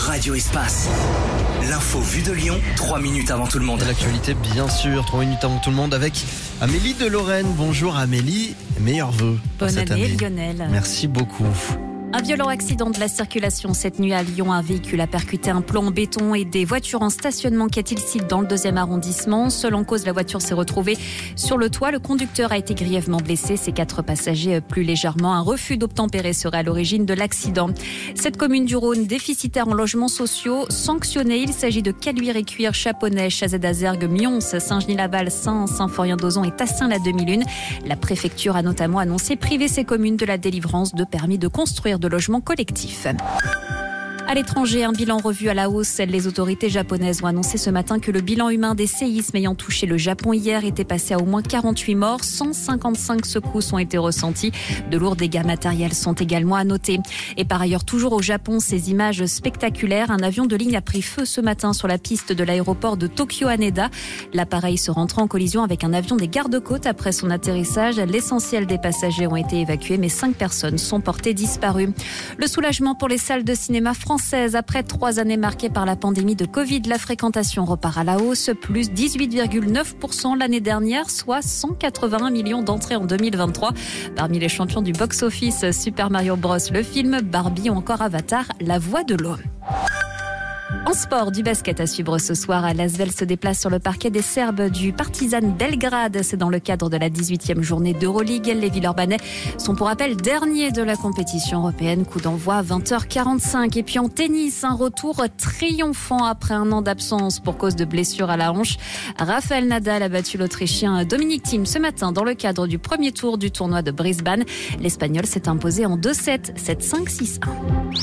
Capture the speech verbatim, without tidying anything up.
Radio Espace. L'info vue de Lyon, trois minutes avant tout le monde. L'actualité, bien sûr, trois minutes avant tout le monde avec Amélie de Lorraine. Bonjour Amélie, meilleurs vœux. Bonne année, Lionel. Merci beaucoup. Un violent accident de la circulation cette nuit à Lyon. Un véhicule a percuté un plan en béton et des voitures en stationnement Quai-Tilsit dans le deuxième arrondissement. Seule en cause, la voiture s'est retrouvée sur le toit. Le conducteur a été grièvement blessé. Ses quatre passagers plus légèrement. Un refus d'obtempérer serait à l'origine de l'accident. Cette commune du Rhône, déficitaire en logements sociaux, sanctionnée. Il s'agit de Caluire et Cuire, Chaponnay, Chazet-d'Azergues, Mions, Saint-Genis-Laval, Saint, Saint-Florian-d'Ozon et Tassin-la-Demi-Lune. La préfecture a notamment annoncé priver ces communes de la délivrance de permis de construire de logements collectifs. À l'étranger, un bilan revu à la hausse. Les autorités japonaises ont annoncé ce matin que le bilan humain des séismes ayant touché le Japon hier était passé à au moins quarante-huit morts. cent cinquante-cinq secousses ont été ressentis. De lourds dégâts matériels sont également à noter. Et par ailleurs, toujours au Japon, ces images spectaculaires. Un avion de ligne a pris feu ce matin sur la piste de l'aéroport de Tokyo Haneda. L'appareil se rentrant en collision avec un avion des gardes-côtes après son atterrissage. L'essentiel des passagers ont été évacués, mais cinq personnes sont portées disparues. Le soulagement pour les salles de cinéma françaises. Après trois années marquées par la pandémie de Covid, la fréquentation repart à la hausse, plus dix-huit virgule neuf pour cent l'année dernière, soit cent quatre-vingt-un millions d'entrées en deux mille vingt-trois. Parmi les champions du box-office, Super Mario Bros, le film, Barbie ou encore Avatar, La Voix de l'eau. En sport, du basket à suivre ce soir. L'Asvel se déplace sur le parquet des Serbes du Partizan Belgrade. C'est dans le cadre de la dix-huitième journée d'Euroleague. Les Villeurbanais sont pour rappel derniers de la compétition européenne. Coup d'envoi à vingt heures quarante-cinq. Et puis en tennis, un retour triomphant après un an d'absence pour cause de blessure à la hanche. Rafael Nadal a battu l'Autrichien Dominic Thiem ce matin dans le cadre du premier tour du tournoi de Brisbane. L'Espagnol s'est imposé en deux sept, sept cinq, six un.